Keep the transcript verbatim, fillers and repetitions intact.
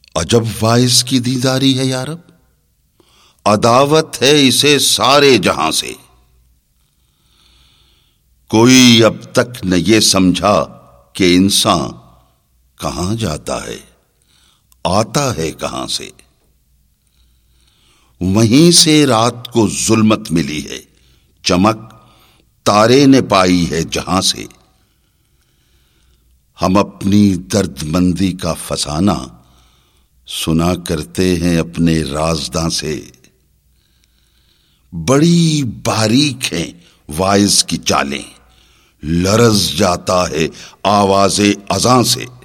अजब वाइस की दीदारी है यारब, अदावत है इसे सारे जहां से। कोई अब तक न ये समझा कि इंसान कहां जाता है, आता है कहां से। वहीं से रात को जुल्मत मिली है, चमक तारे ने पाई है जहां से। हम अपनी दर्दमंदी का फसाना सुना करते हैं अपने राज़दां से। बड़ी बारीक हैं वाइज की चालें, लरज़ जाता है आवाज़े अज़ां से।